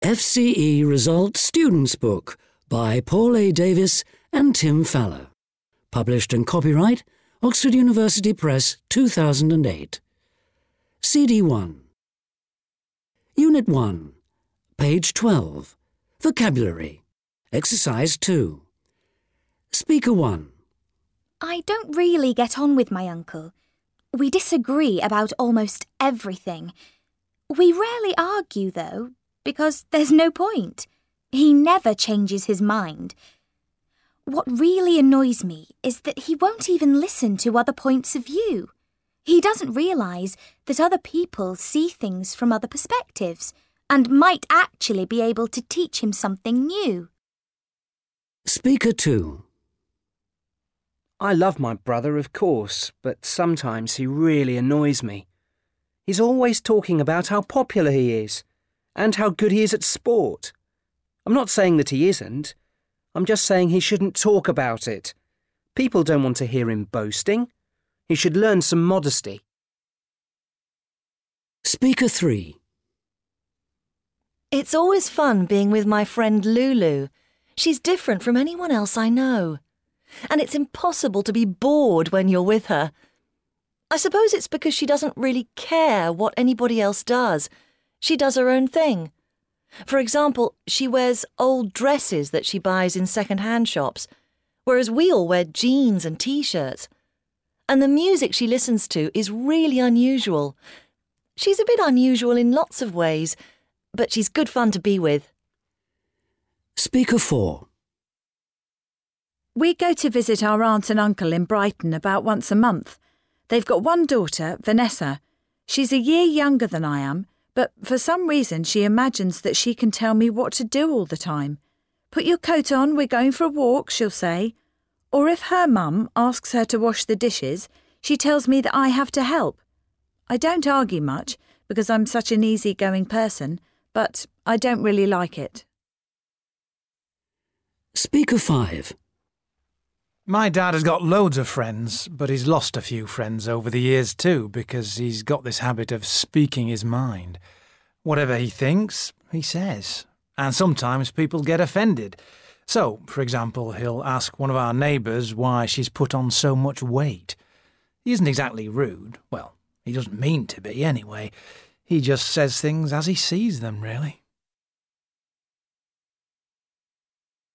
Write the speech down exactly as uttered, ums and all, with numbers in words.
F C E Results Students Book by Paul A. Davis and Tim Faller. Published and copyright Oxford University Press two thousand eight. C D one. Unit one. Page twelve. Vocabulary. Exercise two. Speaker one. I don't really get on with my uncle. We disagree about almost everything. We rarely argue, though, because there's no point. He never changes his mind. What really annoys me is that he won't even listen to other points of view. He doesn't realise that other people see things from other perspectives and might actually be able to teach him something new. Speaker two. I love my brother, of course, but sometimes he really annoys me. He's always talking about how popular he is and how good he is at sport. I'm not saying that he isn't. I'm just saying he shouldn't talk about it. People don't want to hear him boasting. He should learn some modesty. Speaker three. It's always fun being with my friend Lulu. She's different from anyone else I know. And it's impossible to be bored when you're with her. I suppose it's because she doesn't really care what anybody else does. She does her own thing. For example, she wears old dresses that she buys in second-hand shops, whereas we all wear jeans and T-shirts. And the music she listens to is really unusual. She's a bit unusual in lots of ways, but she's good fun to be with. Speaker four. We go to visit our aunt and uncle in Brighton about once a month. They've got one daughter, Vanessa. She's a year younger than I am, but for some reason she imagines that she can tell me what to do all the time. Put your coat on, we're going for a walk, she'll say. Or if her mum asks her to wash the dishes, she tells me that I have to help. I don't argue much because I'm such an easy-going person, but I don't really like it. Speaker five. My dad has got loads of friends, but he's lost a few friends over the years too because he's got this habit of speaking his mind. Whatever he thinks, he says. And sometimes people get offended. So, for example, he'll ask one of our neighbours why she's put on so much weight. He isn't exactly rude. Well, he doesn't mean to be anyway. He just says things as he sees them, really.